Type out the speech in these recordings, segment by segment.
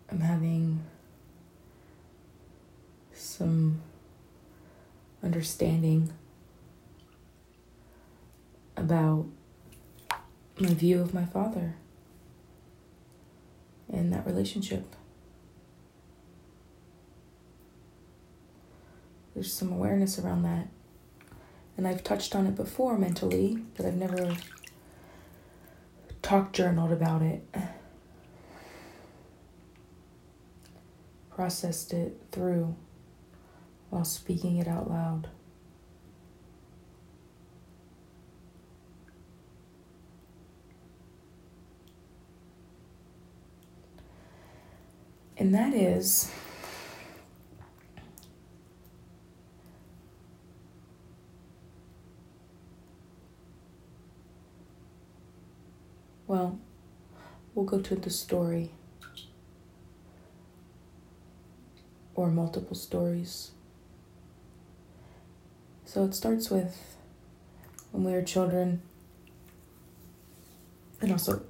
I'm having some understanding about my view of my father and that relationship. There's some awareness around that. And I've touched on it before mentally, but I've never journaled about it. Processed it through while speaking it out loud. And that is well, we'll go to the story or multiple stories. So it starts with when we were children, and also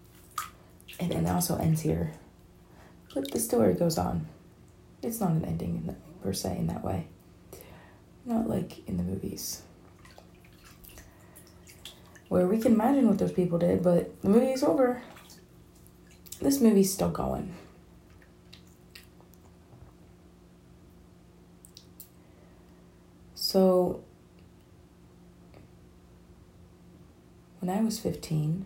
ends here. But the story goes on. It's not an ending per se in that way. Not like in the movies, where we can imagine what those people did, but the movie is over. This movie's still going. So, when I was 15,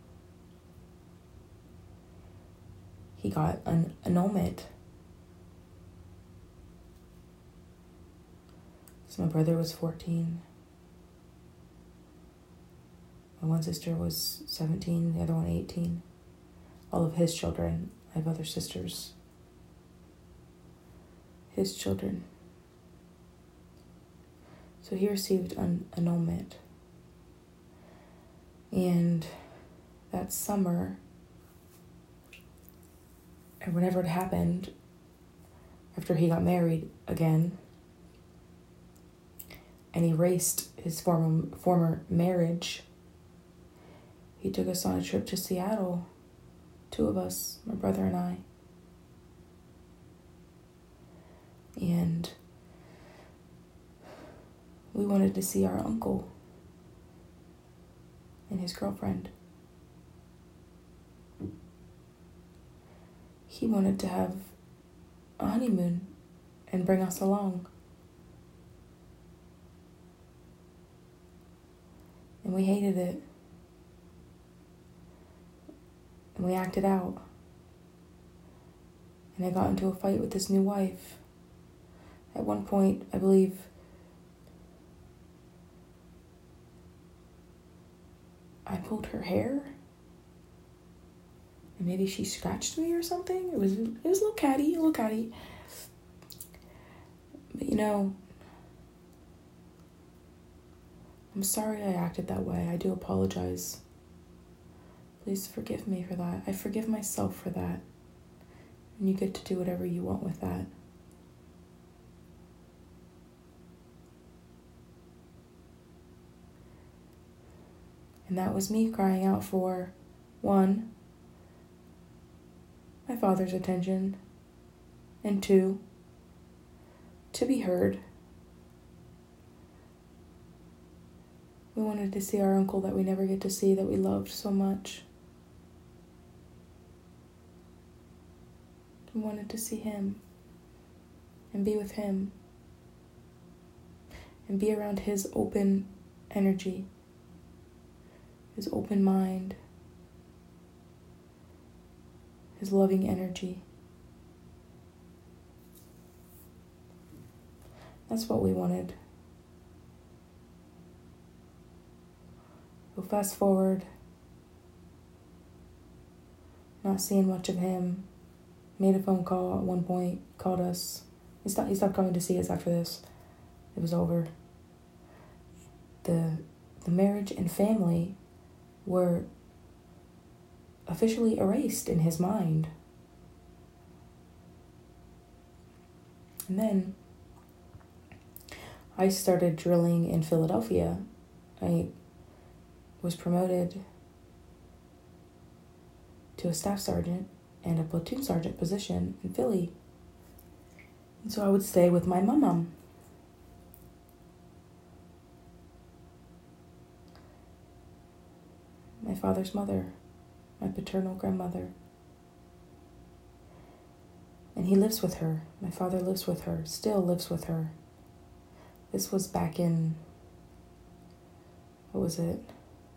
he got an annulment. So my brother was 14. My one sister was 17, the other one 18. All of his children. I have other sisters. His children. So he received an annulment. And that summer, or whenever it happened, after he got married again, and erased his former marriage, he took us on a trip to Seattle, 2 of us, my brother and I. And we wanted to see our uncle and his girlfriend. He wanted to have a honeymoon and bring us along. And we hated it. And we acted out. And I got into a fight with his new wife. At one point, I believe I pulled her hair. And maybe she scratched me or something. It was a little catty. But I'm sorry I acted that way. I do apologize. Please forgive me for that. I forgive myself for that. And you get to do whatever you want with that. And that was me crying out for, 1, my father's attention, and 2, to be heard. We wanted to see our uncle that we never get to see, that we loved so much. We wanted to see him and be with him and be around his open energy, his open mind, his loving energy. That's what we wanted. So fast forward, not seeing much of him. Made a phone call at one point, called us. He stopped coming to see us after this. It was over. The marriage and family were officially erased in his mind. And then I started drilling in Philadelphia. I was promoted to a staff sergeant, and a platoon sergeant position in Philly. And so I would stay with my mom. My father's mother, my paternal grandmother. And he lives with her. My father lives with her, still lives with her. This was back in, what was it?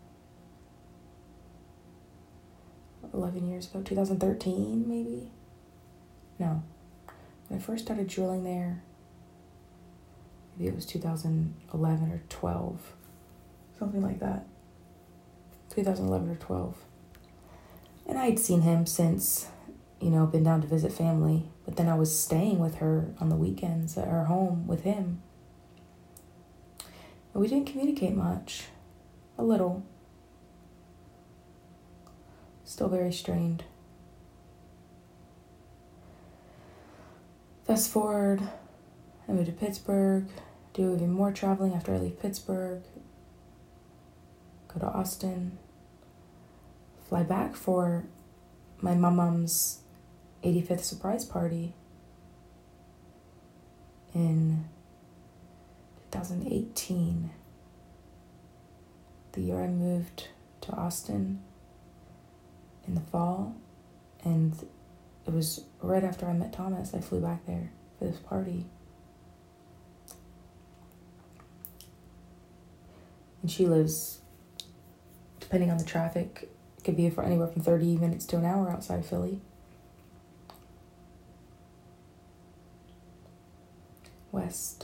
11 years ago, 2013 maybe? No. When I first started drilling there, maybe it was 2011 or 12. Something like that. 2011 or 12. And I had seen him since, been down to visit family. But then I was staying with her on the weekends at her home with him. And we didn't communicate much. A little. Still very strained. Fast forward, I moved to Pittsburgh, do even more traveling after I leave Pittsburgh, go to Austin, fly back for my mom's 85th surprise party in 2018, the year I moved to Austin in the fall, and it was right after I met Thomas. I flew back there for this party. And she lives, depending on the traffic, it could be for anywhere from 30 minutes to an hour outside of Philly. West.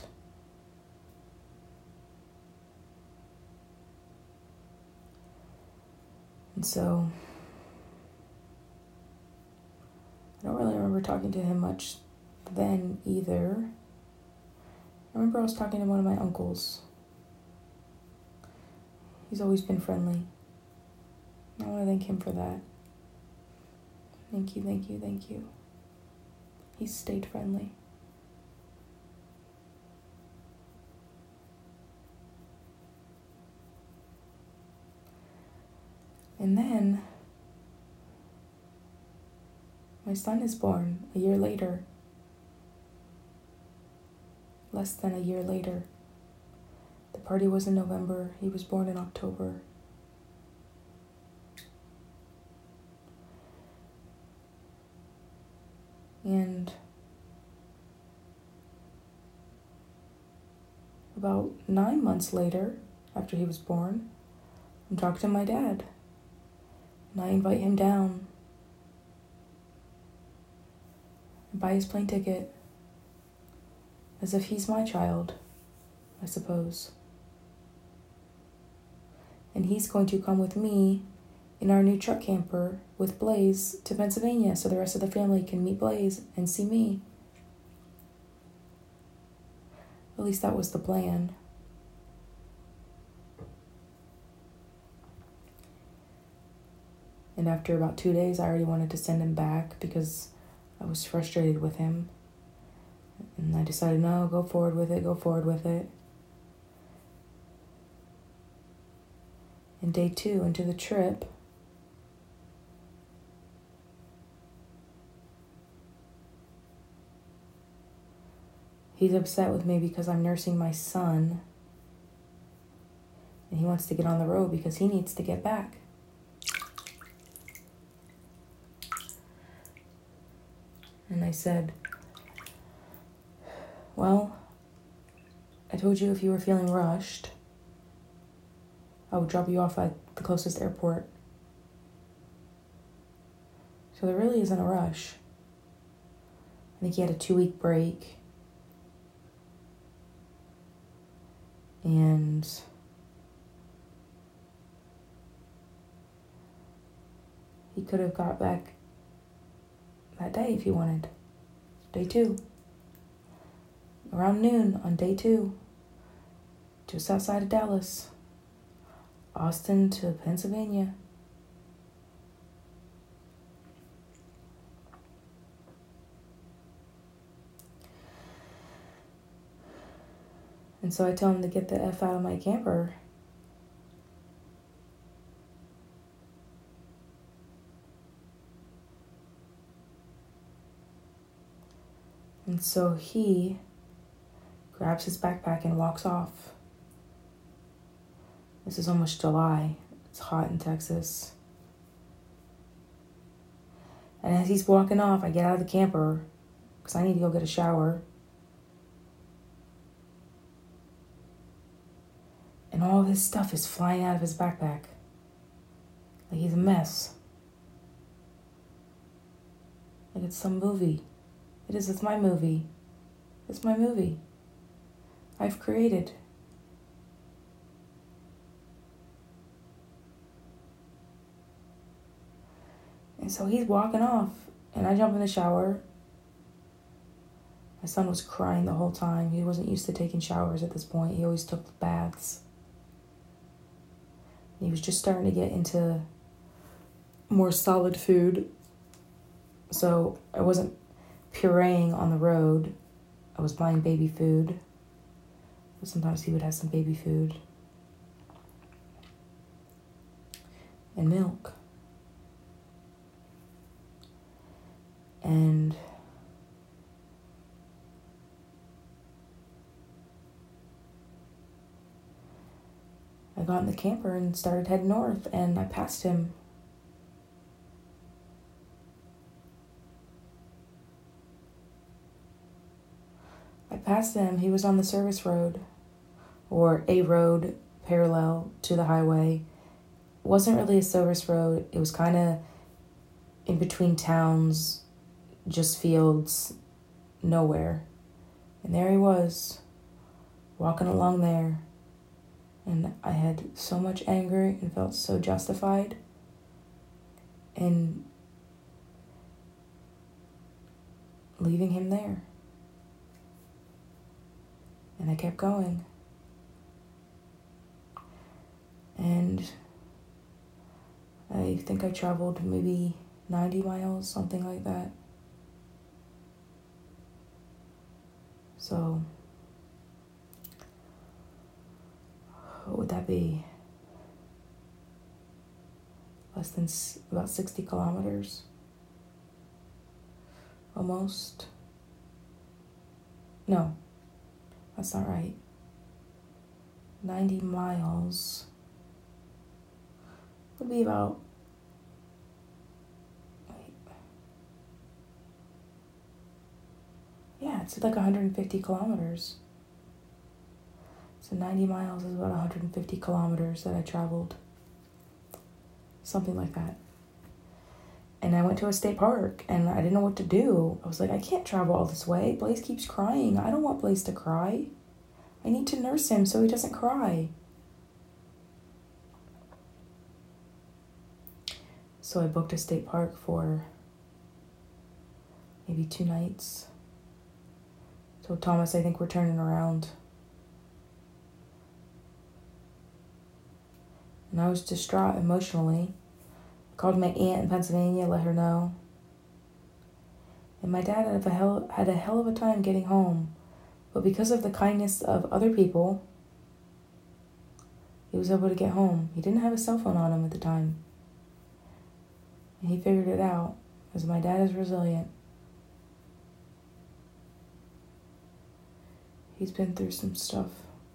And so I don't really remember talking to him much then either. I remember I was talking to one of my uncles. He's always been friendly. I want to thank him for that. Thank you, thank you, thank you. He's stayed friendly. And then my son is born a year later. Less than a year later. The party was in November. He was born in October. And about 9 months later, after he was born, I'm talking to my dad. And I invite him down. I buy his plane ticket. As if he's my child, I suppose. And he's going to come with me in our new truck camper with Blaze to Pennsylvania so the rest of the family can meet Blaze and see me. At least that was the plan. And after about 2 days, I already wanted to send him back because I was frustrated with him. And I decided, no, go forward with it. And day 2 into the trip, he's upset with me because I'm nursing my son. And he wants to get on the road because he needs to get back. And I said, well, I told you if you were feeling rushed, I would drop you off at the closest airport. So there really isn't a rush. I think he had a 2-week break. And he could have got back that day if he wanted. Day 2. Around noon on day 2. Just outside of Dallas. Austin to Pennsylvania. And so I tell him to get the F out of my camper. And so he grabs his backpack and walks off. This is almost July. It's hot in Texas. And as he's walking off, I get out of the camper because I need to go get a shower. And all of his stuff is flying out of his backpack. Like he's a mess. Like it's some movie. It's my movie. It's my movie. I've created. And so he's walking off, and I jump in the shower. My son was crying the whole time. He wasn't used to taking showers at this point. He always took baths. He was just starting to get into more solid food. So I wasn't pureeing on the road. I was buying baby food. But sometimes he would have some baby food. And milk. And I got in the camper and started heading north, and I passed him. He was on the service road, or a road parallel to the highway. It wasn't really a service road. It was kind of in between towns, just fields, nowhere. And there he was, walking along there. And I had so much anger and felt so justified. And leaving him there. And I kept going. And I think I traveled maybe 90 miles, something like that. So, what would that be? Less than about 60 kilometers. Almost. No, that's not right. 90 miles would be about, yeah, it's like 150 kilometers. So 90 miles is about 150 kilometers that I traveled. Something like that. And I went to a state park, and I didn't know what to do. I was like, I can't travel all this way. Blaze keeps crying. I don't want Blaze to cry. I need to nurse him so he doesn't cry. So I booked a state park for maybe 2 nights. Told Thomas, I think we're turning around. And I was distraught emotionally. Called my aunt in Pennsylvania, let her know. And my dad had a hell of a time getting home. But because of the kindness of other people, he was able to get home. He didn't have a cell phone on him at the time. And he figured it out, because my dad is resilient. He's been through some stuff.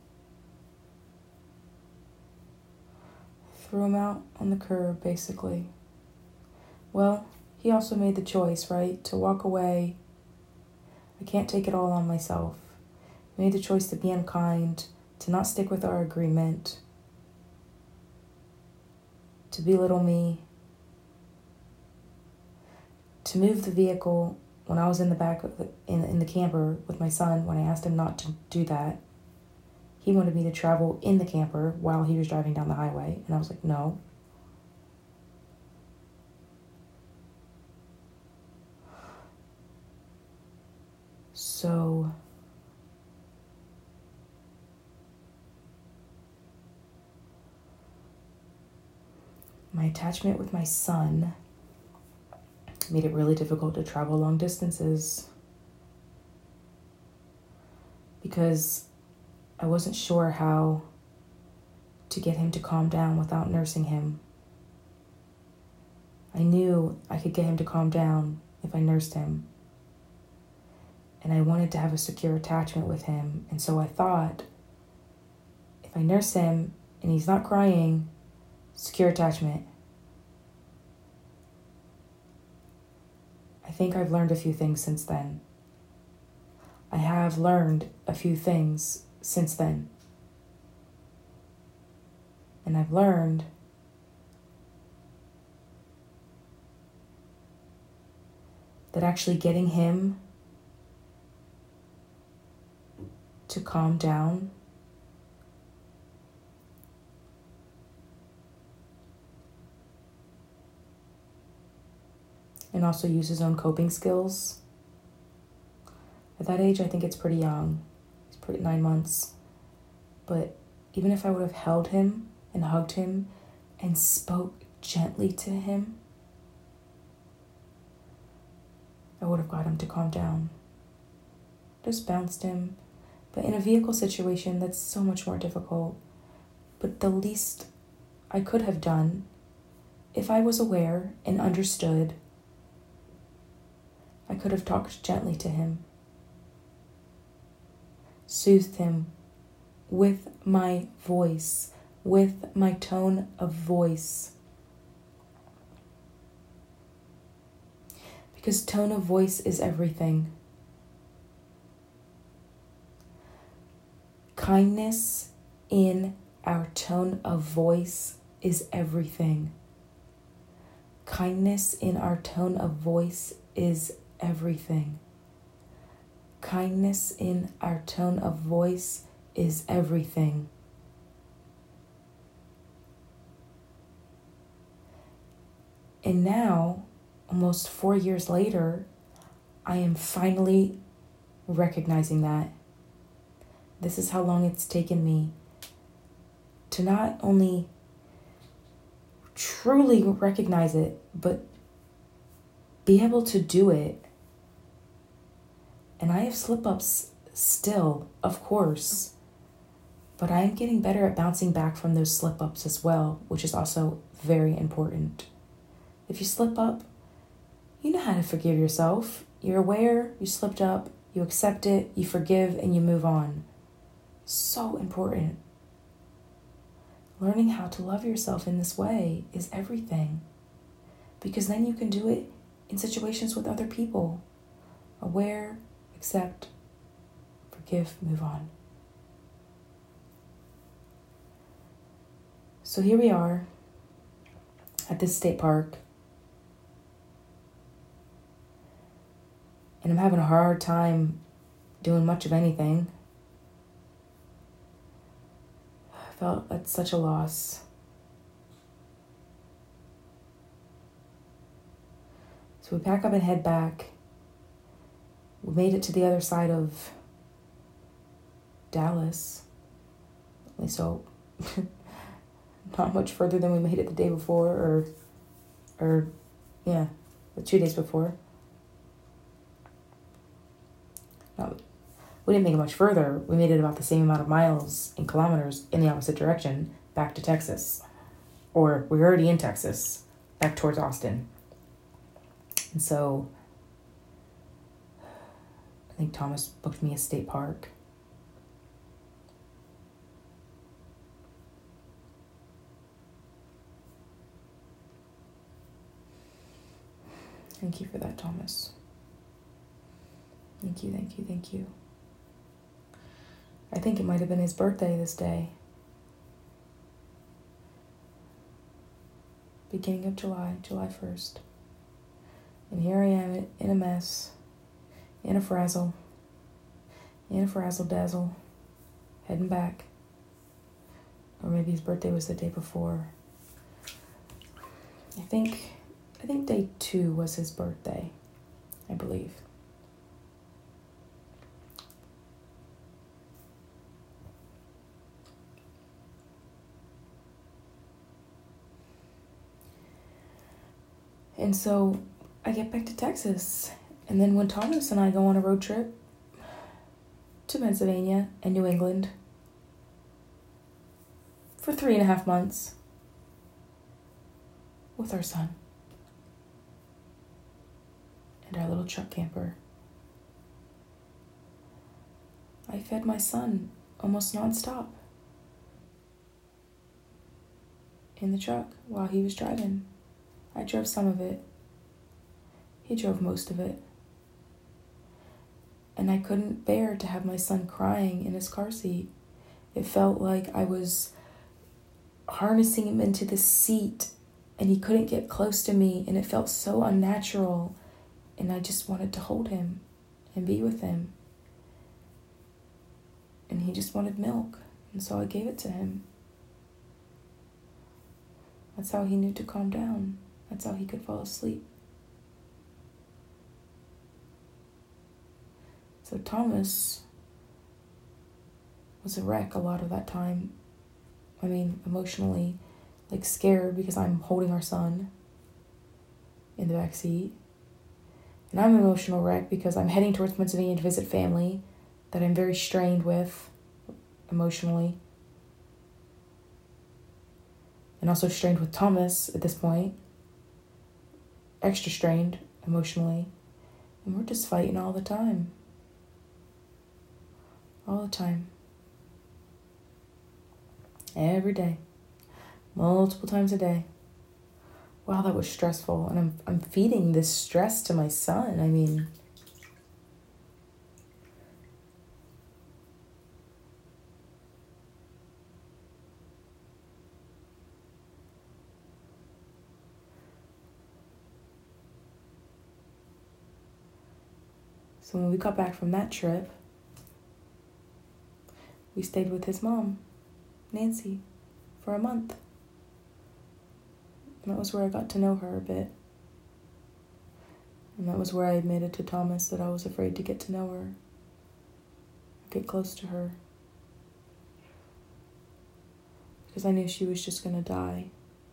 Threw him out on the curb, basically. Well, he also made the choice, right, to walk away. I can't take it all on myself. He made the choice to be unkind, to not stick with our agreement, to belittle me, to move the vehicle when I was in the back of in the camper with my son. When I asked him not to do that, he wanted me to travel in the camper while he was driving down the highway, and I was like, no. So my attachment with my son made it really difficult to travel long distances because I wasn't sure how to get him to calm down without nursing him. I knew I could get him to calm down if I nursed him. And I wanted to have a secure attachment with him. And so I thought, if I nurse him and he's not crying, secure attachment. I think I've learned a few things since then. I have learned a few things since then. And I've learned that actually getting him to calm down and also use his own coping skills. At that age, I think it's pretty young. It's pretty 9 months. But even if I would have held him and hugged him and spoke gently to him, I would have got him to calm down. Just bounced him. But in a vehicle situation, that's so much more difficult. But the least I could have done, if I was aware and understood, I could have talked gently to him, soothed him with my voice, with my tone of voice. Because tone of voice is everything. Kindness in our tone of voice is everything. Kindness in our tone of voice is everything. Kindness in our tone of voice is everything. And now, almost 4 years later, I am finally recognizing that. This is how long it's taken me to not only truly recognize it, but be able to do it. And I have slip-ups still, of course, but I am getting better at bouncing back from those slip-ups as well, which is also very important. If you slip up, you know how to forgive yourself. You're aware you slipped up, you accept it, you forgive, and you move on. So important. Learning how to love yourself in this way is everything. Because then you can do it in situations with other people. Aware, accept, forgive, move on. So here we are at this state park. And I'm having a hard time doing much of anything. I felt that's such a loss. So we pack up and head back. We made it to the other side of Dallas. At least so not much further than we made it the day before or the 2 days before. No, we didn't make it much further. We made it about the same amount of miles in kilometers in the opposite direction back to Texas. Or we were already in Texas, back towards Austin. And so I think Thomas booked me a state park. Thank you for that, Thomas. Thank you, thank you, thank you. I think it might have been his birthday this day. Beginning of July 1st. And here I am in a mess, in a frazzle dazzle, heading back. Or maybe his birthday was the day before. I think day 2 was his birthday, I believe. And so I get back to Texas. And then when Thomas and I go on a road trip to Pennsylvania and New England for 3.5 months with our son and our little truck camper. I fed my son almost nonstop in the truck while he was driving. I drove some of it. He drove most of it. And I couldn't bear to have my son crying in his car seat. It felt like I was harnessing him into the seat and he couldn't get close to me, and it felt so unnatural, and I just wanted to hold him and be with him. And he just wanted milk, and so I gave it to him. That's how he knew to calm down. That's how he could fall asleep. So Thomas was a wreck a lot of that time. I mean, emotionally, like scared because I'm holding our son in the back seat. And I'm an emotional wreck because I'm heading towards Pennsylvania to visit family that I'm very strained with emotionally. And also strained with Thomas at this point. Extra strained emotionally. And we're just fighting all the time. All the time. Every day. Multiple times a day. Wow, that was stressful. And I'm feeding this stress to my son. I mean, so when we got back from that trip, we stayed with his mom, Nancy, for a month. And that was where I got to know her a bit. And that was where I admitted to Thomas that I was afraid to get to know her, get close to her. Because I knew she was just going to die.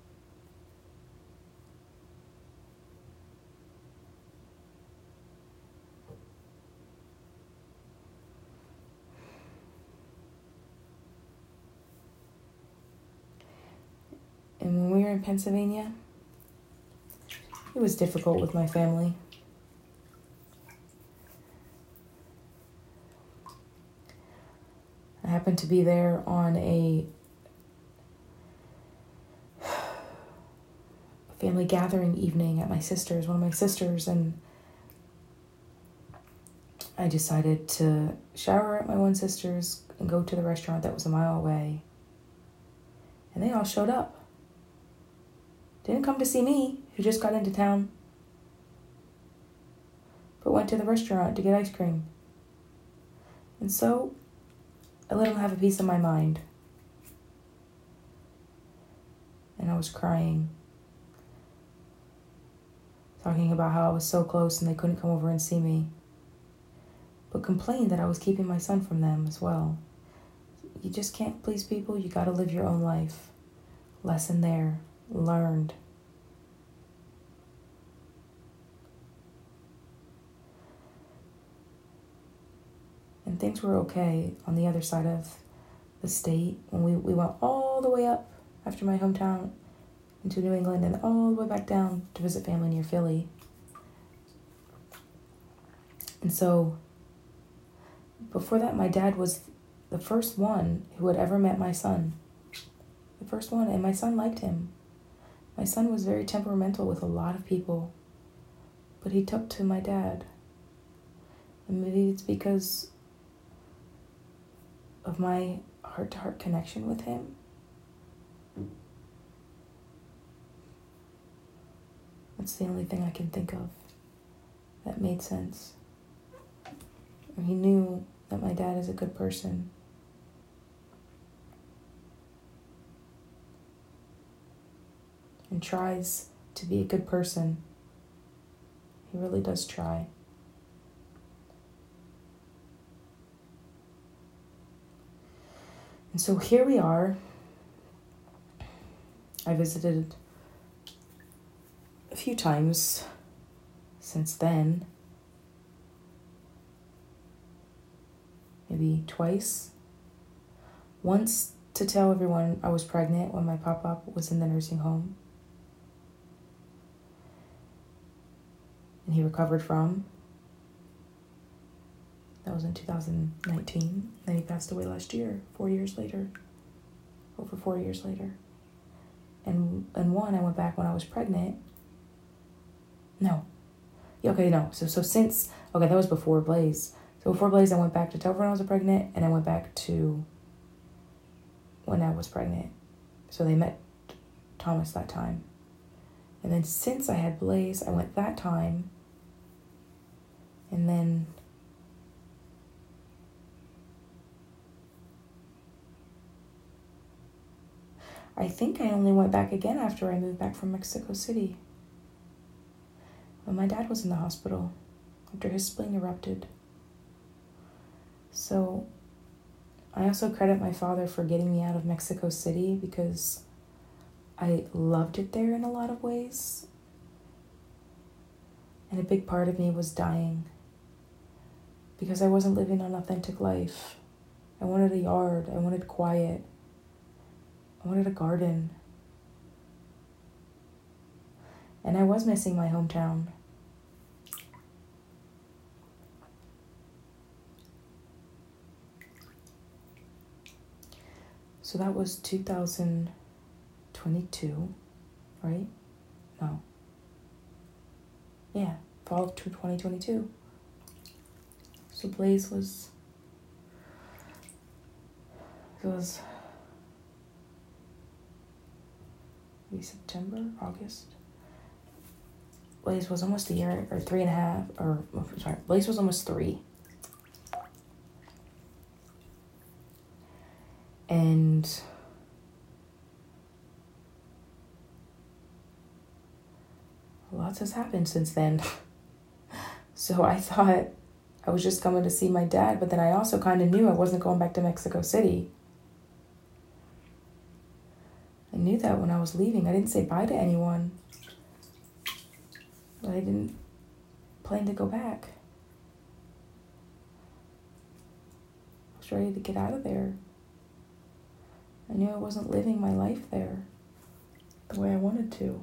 And when we were in Pennsylvania, it was difficult with my family. I happened to be there on a family gathering evening at my sister's, one of my sisters, and I decided to shower at my one sister's and go to the restaurant that was a mile away. And they all showed up. Didn't come to see me, who just got into town, but went to the restaurant to get ice cream. And so, I let them have a piece of my mind. And I was crying, talking about how I was so close and they couldn't come over and see me, but complained that I was keeping my son from them as well. You just can't please people, you gotta live your own life. Lesson there, learned. And things were okay on the other side of the state when we went all the way up after my hometown into New England and all the way back down to visit family near Philly. And so before that, my dad was the first one who had ever met my son. The first one, and my son liked him. My son was very temperamental with a lot of people, but he took to my dad. And maybe it's because of my heart-to-heart connection with him. That's the only thing I can think of that made sense. And he knew that my dad is a good person. And tries to be a good person. He really does try. And so here we are. I visited a few times since then. Maybe twice. Once to tell everyone I was pregnant when my pop-up was in the nursing home. And he recovered from. That was in 2019. Then he passed away last year, 4 years later. Over 4 years later. And one, I went back when I was pregnant. No. Yeah, okay, no. So since, okay, that was before Blaze. So before Blaze, I went back to Topher when I was pregnant, and I went back to when I was pregnant. So they met Thomas that time. And then since I had Blaze, I went that time. And then I think I only went back again after I moved back from Mexico City. When my dad was in the hospital after his spleen erupted. So I also credit my father for getting me out of Mexico City because I loved it there in a lot of ways. And a big part of me was dying because I wasn't living an authentic life. I wanted a yard. I wanted quiet. I wanted a garden. And I was missing my hometown. So that was 2022, right? No. Yeah, fall of 2022. So Blaze was, it was maybe September, August. Blaze was almost a year, or 3.5, or, sorry, Blaze was almost 3. And lots has happened since then. So I thought I was just coming to see my dad, but then I also kind of knew I wasn't going back to Mexico City. I knew that when I was leaving. I didn't say bye to anyone. But I didn't plan to go back. I was ready to get out of there. I knew I wasn't living my life there the way I wanted to.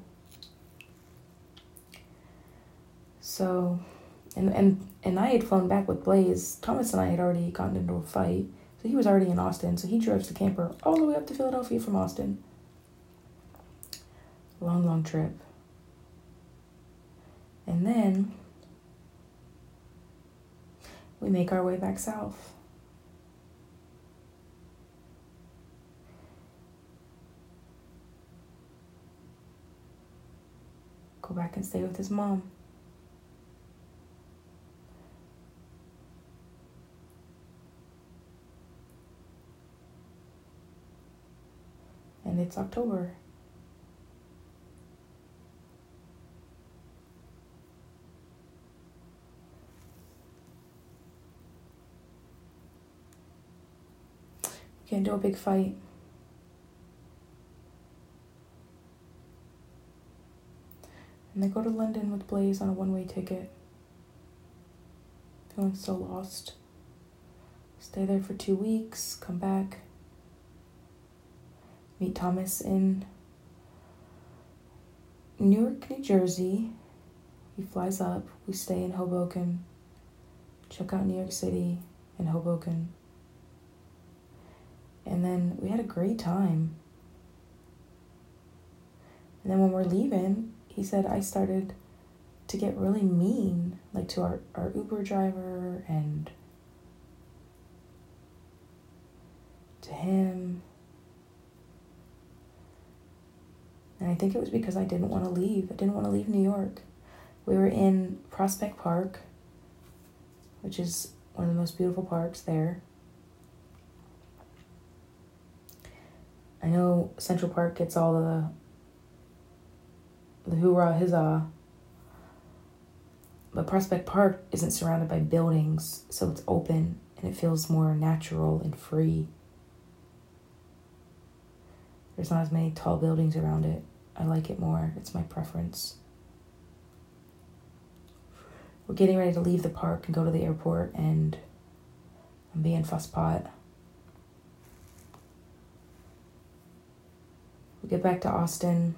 So, and I had flown back with Blaze. Thomas and I had already gotten into a fight. So he was already in Austin. So he drove the camper all the way up to Philadelphia from Austin. Long, long trip. And then we make our way back south. Go back and stay with his mom. And it's October. We get into a big fight. And I go to London with Blaze on a one-way ticket. Feeling so lost. Stay there for 2 weeks, come back. Meet Thomas in Newark, New Jersey. He flies up. We stay in Hoboken. Check out New York City and Hoboken. And then we had a great time. And then when we're leaving, he said I started to get really mean, like to our Uber driver and to him. And I think it was because I didn't want to leave. I didn't want to leave New York. We were in Prospect Park, which is one of the most beautiful parks there. I know Central Park gets all the hoorah, huzzah. But Prospect Park isn't surrounded by buildings, so it's open and it feels more natural and free. There's not as many tall buildings around it. I like it more. It's my preference. We're getting ready to leave the park and go to the airport, and I'm being fusspot. We get back to Austin.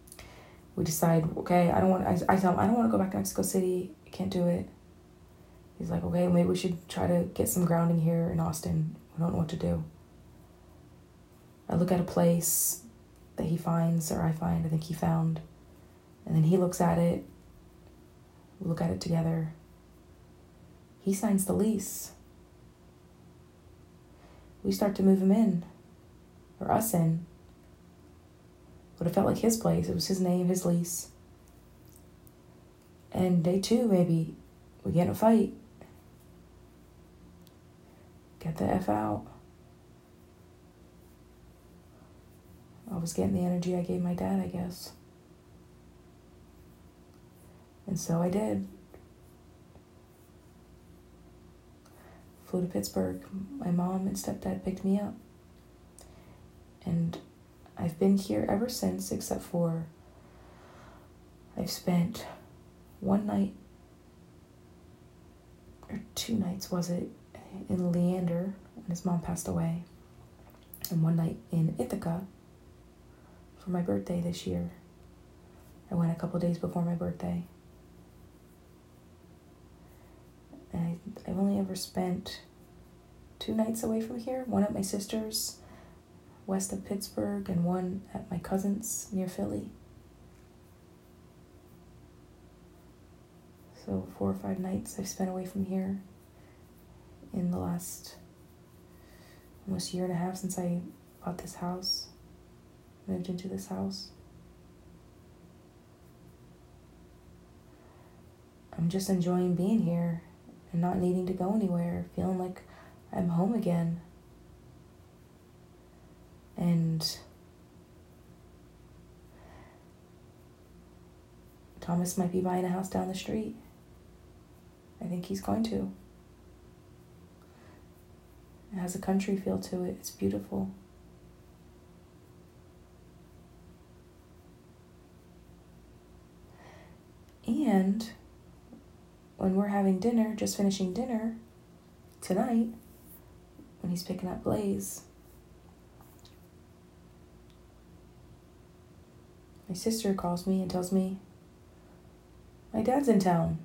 We decide, okay, I tell him, I don't want to go back to Mexico City. I can't do it. He's like, okay, maybe we should try to get some grounding here in Austin. We don't know what to do. I look at a place that he finds, or I find, I think he found. And then he looks at it. We look at it together. He signs the lease. We start to move him in, or us in. But it felt like his place. It was his name, his lease. And day 2, maybe, we get in a fight. Get the F out. I was getting the energy I gave my dad, I guess. And so I did. Flew to Pittsburgh. My mom and stepdad picked me up. And I've been here ever since, except for I've spent one night, or 2 nights was it, in Leander when his mom passed away. And one night in Ithaca for my birthday this year. I went a couple days before my birthday. And I've only ever spent 2 nights away from here. One at my sister's, west of Pittsburgh, and one at my cousin's near Philly. So 4 or 5 nights I've spent away from here in the last almost year and a half since I bought this house, moved into this house. I'm just enjoying being here and not needing to go anywhere, feeling like I'm home again. And Thomas might be buying a house down the street. I think he's going to. It has a country feel to it. It's beautiful. And when we're having dinner, just finishing dinner tonight, when he's picking up Blaze, my sister calls me and tells me, my dad's in town.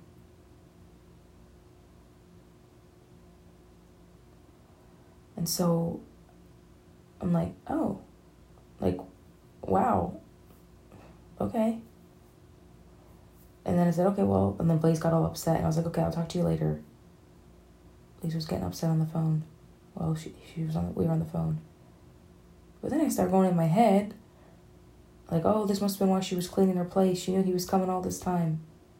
And so I'm like, oh, like, wow, okay. And then I said, okay, well, and then Blaze got all upset. And I was like, okay, I'll talk to you later. Blaze was getting upset on the phone. Well, we were on the phone. But then I started going in my head, like, oh, this must have been why she was cleaning her place. She knew he was coming all this time.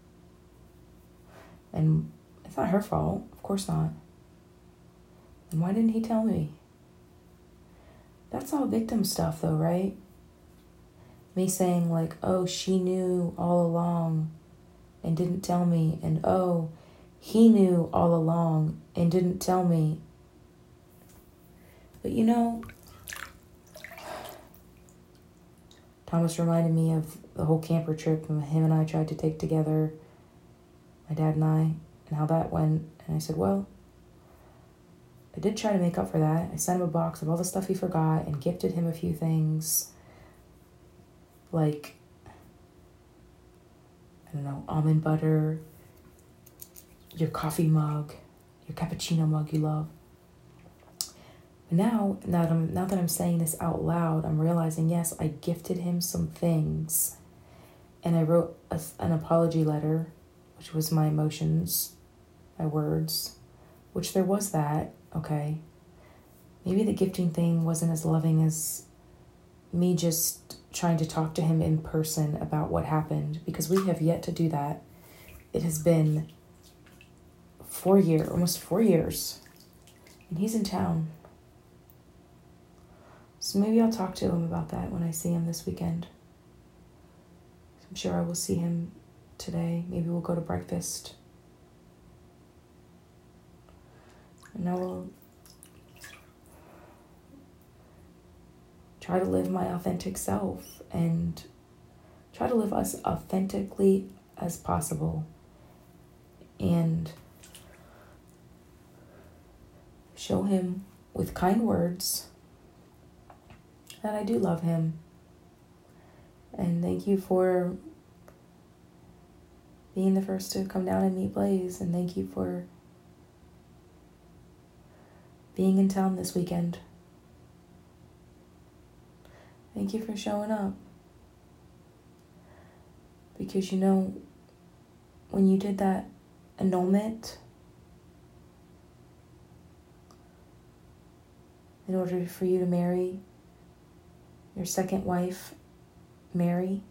And it's not her fault. Of course not. And why didn't he tell me? That's all victim stuff, though, right? Me saying, like, oh, she knew all along and didn't tell me. And, oh, he knew all along and didn't tell me. But, you know, Thomas reminded me of the whole camper trip him and I tried to take together, my dad and I, and how that went. And I said, well, I did try to make up for that. I sent him a box of all the stuff he forgot and gifted him a few things, like, I don't know, almond butter, your coffee mug, your cappuccino mug you love. But now that I'm saying this out loud, I'm realizing, yes, I gifted him some things. And I wrote an apology letter, which was my emotions, my words, which there was that, okay. Maybe the gifting thing wasn't as loving as me just trying to talk to him in person about what happened, because we have yet to do that. It has been almost 4 years, and he's in town. So maybe I'll talk to him about that when I see him this weekend. I'm sure I will see him today. Maybe we'll go to breakfast. And I will try to live my authentic self and try to live as authentically as possible. And show him with kind words that I do love him. And thank you for being the first to come down and meet Blaze. And thank you for being in town this weekend. Thank you for showing up. Because when you did that annulment, in order for you to marry your second wife, Mary,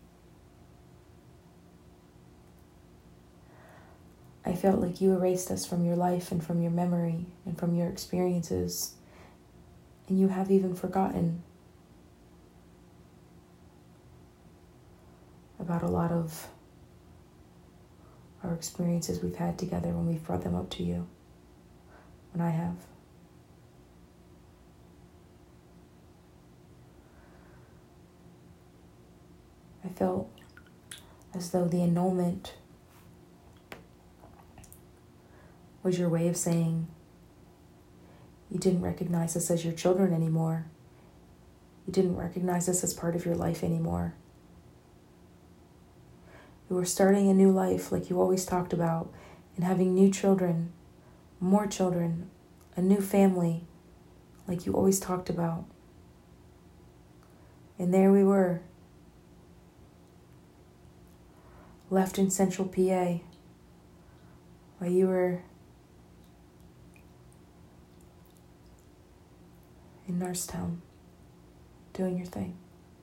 I felt like you erased us from your life and from your memory and from your experiences. And you have even forgotten about a lot of our experiences we've had together when we've brought them up to you. When I have. I felt as though the annulment was your way of saying you didn't recognize us as your children anymore. You didn't recognize us as part of your life anymore. You were starting a new life like you always talked about, and having new children, more children, a new family like you always talked about. And there we were, left in Central PA, while you were in Norristown, doing your thing.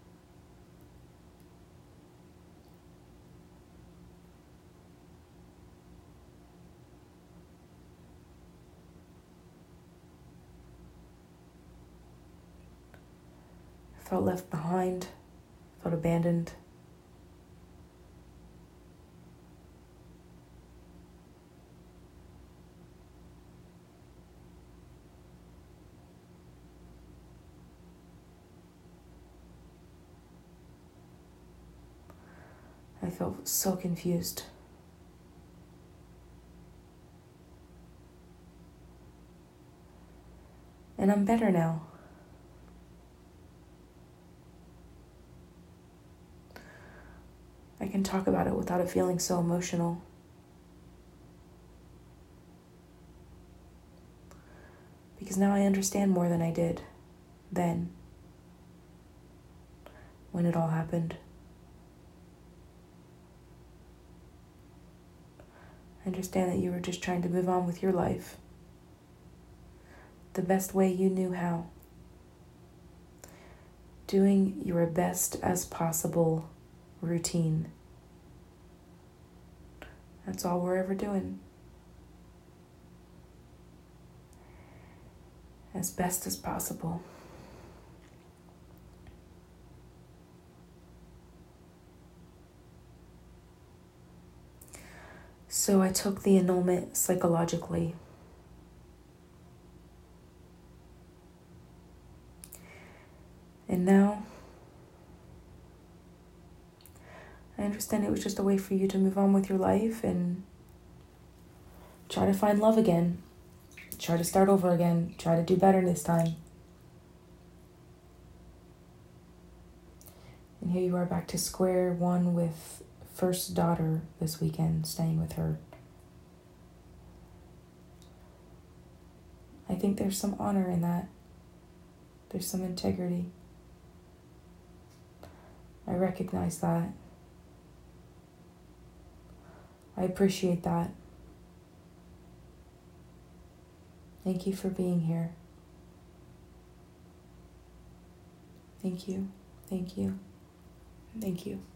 I felt left behind, felt abandoned. I felt so confused. And I'm better now. I can talk about it without it feeling so emotional. Because now I understand more than I did then, when it all happened. I understand that you were just trying to move on with your life the best way you knew how. Doing your best as possible routine. That's all we're ever doing. As best as possible. So I took the annulment psychologically. And now I understand it was just a way for you to move on with your life and try to find love again. Try to start over again. Try to do better this time. And here you are back to square one with first daughter this weekend, staying with her. I think there's some honor in that. There's some integrity. I recognize that. I appreciate that. Thank you for being here. Thank you. Thank you. Thank you.